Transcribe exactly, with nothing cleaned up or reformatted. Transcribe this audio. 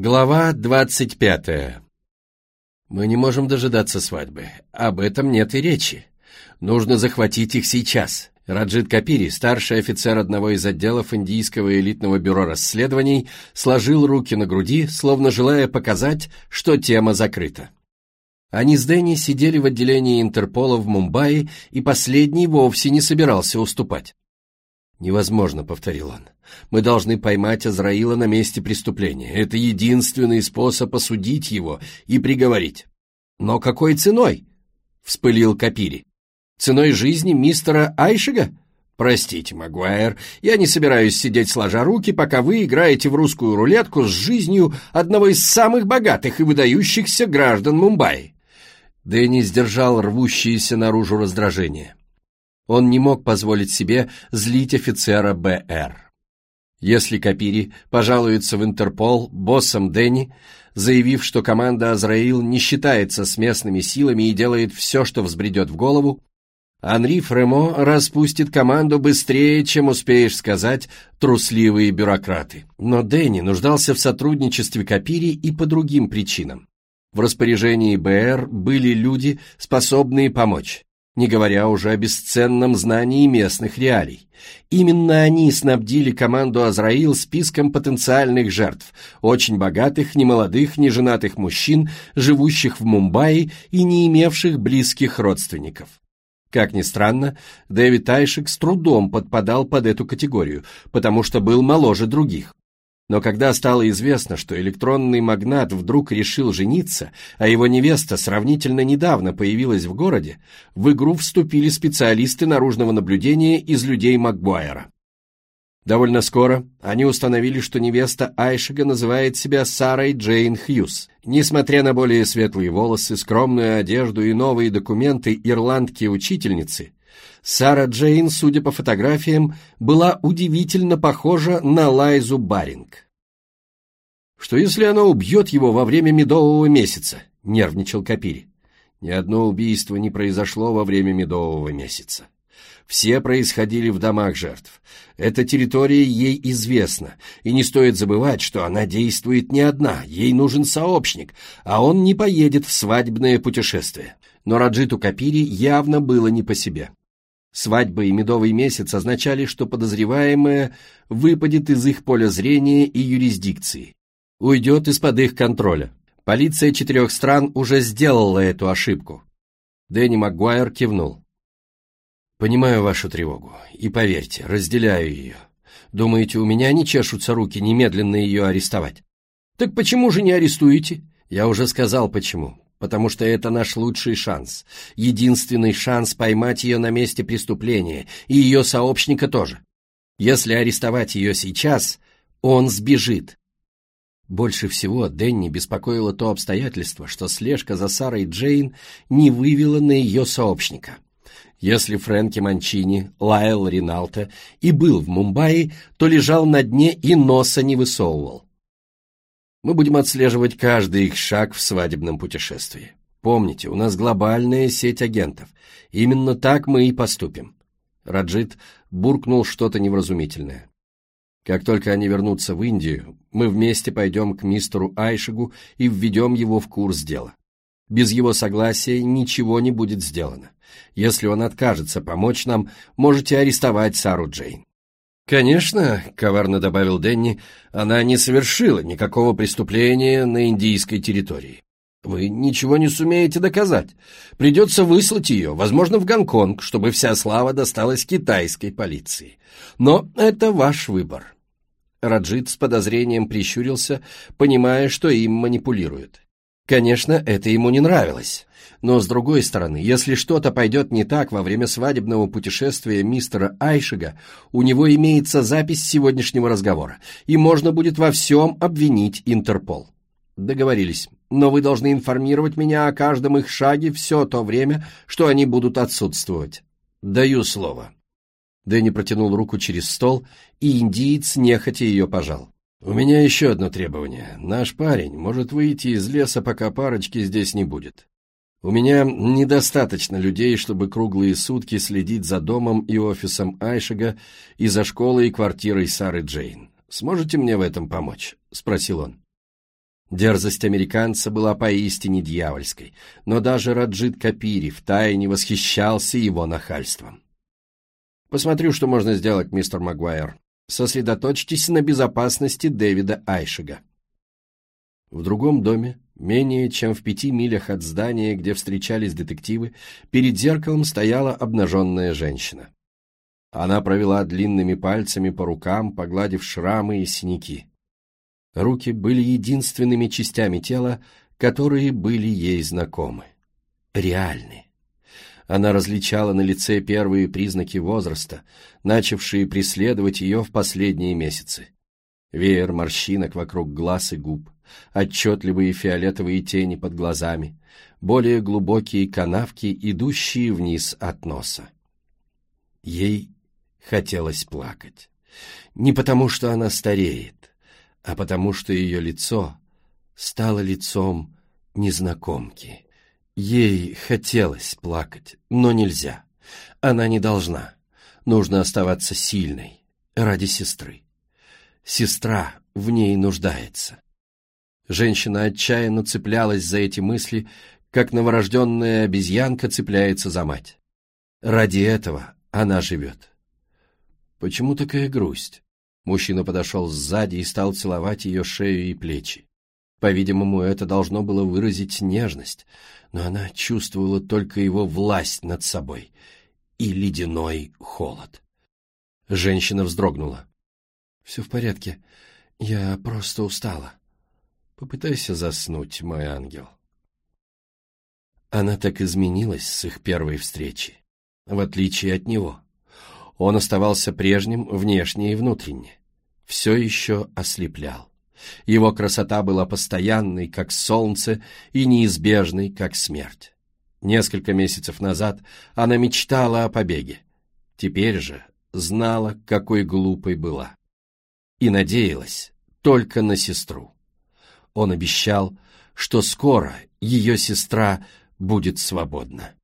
Глава двадцать пятая. Мы не можем дожидаться свадьбы. Об этом нет и речи. Нужно захватить их сейчас. Раджит Капири, старший офицер одного из отделов Индийского элитного бюро расследований, сложил руки на груди, словно желая показать, что тема закрыта. Они с Дэнни сидели в отделении Интерпола в Мумбаи, и последний вовсе не собирался уступать. «Невозможно», — повторил он. «Мы должны поймать Азраила на месте преступления. Это единственный способ осудить его и приговорить». «Но какой ценой?» — вспылил Капири. «Ценой жизни мистера Айшига? Простите, Магуайр, я не собираюсь сидеть сложа руки, пока вы играете в русскую рулетку с жизнью одного из самых богатых и выдающихся граждан Мумбаи». Дэнни сдержал рвущееся наружу раздражение. Он не мог позволить себе злить офицера БР. Если Капири пожалуется в Интерпол боссом Дэнни, заявив, что команда Азраил не считается с местными силами и делает все, что взбредет в голову, Анри Фремо распустит команду быстрее, чем успеешь сказать трусливые бюрократы. Но Дэнни нуждался в сотрудничестве Капири и по другим причинам. В распоряжении БР были люди, способные помочь, не говоря уже о бесценном знании местных реалий. Именно они снабдили команду Азраил списком потенциальных жертв, очень богатых, немолодых, неженатых мужчин, живущих в Мумбаи и не имевших близких родственников. Как ни странно, Дэвид Айшик с трудом подпадал под эту категорию, потому что был моложе других. Но когда стало известно, что электронный магнат вдруг решил жениться, а его невеста сравнительно недавно появилась в городе, в игру вступили специалисты наружного наблюдения из людей Магуайра. Довольно скоро они установили, что невеста Айшига называет себя Сарой Джейн Хьюз. Несмотря на более светлые волосы, скромную одежду и новые документы ирландки-учительницы, Сара Джейн, судя по фотографиям, была удивительно похожа на Лайзу Баринг. «Что если она убьет его во время медового месяца?» — нервничал Капири. Ни одно убийство не произошло во время медового месяца. Все происходили в домах жертв. Эта территория ей известна, и не стоит забывать, что она действует не одна, ей нужен сообщник, а он не поедет в свадебное путешествие. Но Раджиту Капири явно было не по себе. Свадьба и медовый месяц означали, что подозреваемая выпадет из их поля зрения и юрисдикции, уйдет из-под их контроля. Полиция четырех стран уже сделала эту ошибку. Дэнни Магуайр кивнул. «Понимаю вашу тревогу, и поверьте, разделяю ее. Думаете, у меня не чешутся руки немедленно ее арестовать?» «Так почему же не арестуете?» «Я уже сказал, почему. Потому что это наш лучший шанс, единственный шанс поймать ее на месте преступления, и ее сообщника тоже. Если арестовать ее сейчас, он сбежит». Больше всего Дэнни беспокоило то обстоятельство, что слежка за Сарой Джейн не вывела на ее сообщника. Если Фрэнки Манчини, Лайл Риналто и был в Мумбаи, то лежал на дне и носа не высовывал. Мы будем отслеживать каждый их шаг в свадебном путешествии. Помните, у нас глобальная сеть агентов. Именно так мы и поступим. Раджит буркнул что-то невразумительное. Как только они вернутся в Индию, мы вместе пойдем к мистеру Айшигу и введем его в курс дела. Без его согласия ничего не будет сделано. Если он откажется помочь нам, можете арестовать Сару Джейн. «Конечно», — коварно добавил Дэнни, — «она не совершила никакого преступления на индийской территории. Вы ничего не сумеете доказать. Придется выслать ее, возможно, в Гонконг, чтобы вся слава досталась китайской полиции. Но это ваш выбор». Раджит с подозрением прищурился, понимая, что им манипулируют. Конечно, это ему не нравилось. Но, с другой стороны, если что-то пойдет не так во время свадебного путешествия мистера Айшига, у него имеется запись сегодняшнего разговора, и можно будет во всем обвинить Интерпол. Договорились, но вы должны информировать меня о каждом их шаге все то время, что они будут отсутствовать. Даю слово. Дэнни протянул руку через стол, и индиец нехотя ее пожал. «У меня еще одно требование. Наш парень может выйти из леса, пока парочки здесь не будет. У меня недостаточно людей, чтобы круглые сутки следить за домом и офисом Айшига и за школой и квартирой Сары Джейн. Сможете мне в этом помочь?» — спросил он. Дерзость американца была поистине дьявольской, но даже Раджит Капири втайне восхищался его нахальством. «Посмотрю, что можно сделать, мистер Магуайр. Сосредоточьтесь на безопасности Дэвида Айшига». В другом доме, менее чем в пяти милях от здания, где встречались детективы, перед зеркалом стояла обнаженная женщина. Она провела длинными пальцами по рукам, погладив шрамы и синяки. Руки были единственными частями тела, которые были ей знакомы. Реальны. Она различала на лице первые признаки возраста, начавшие преследовать ее в последние месяцы. Веер морщинок вокруг глаз и губ, отчетливые фиолетовые тени под глазами, более глубокие канавки, идущие вниз от носа. Ей хотелось плакать. Не потому, что она стареет, а потому что ее лицо стало лицом незнакомки. Ей хотелось плакать, но нельзя. Она не должна. Нужно оставаться сильной ради сестры. Сестра в ней нуждается. Женщина отчаянно цеплялась за эти мысли, как новорожденная обезьянка цепляется за мать. Ради этого она живет. Почему такая грусть? Мужчина подошел сзади и стал целовать ее шею и плечи. По-видимому, это должно было выразить нежность, но она чувствовала только его власть над собой и ледяной холод. Женщина вздрогнула. «Все в порядке, я просто устала. Попытайся заснуть, мой ангел». Она так изменилась с их первой встречи, в отличие от него. Он оставался прежним внешне и внутренне. Все еще ослеплял. Его красота была постоянной, как солнце, и неизбежной, как смерть. Несколько месяцев назад она мечтала о побеге. Теперь же знала, какой глупой была. И надеялась только на сестру. Он обещал, что скоро ее сестра будет свободна.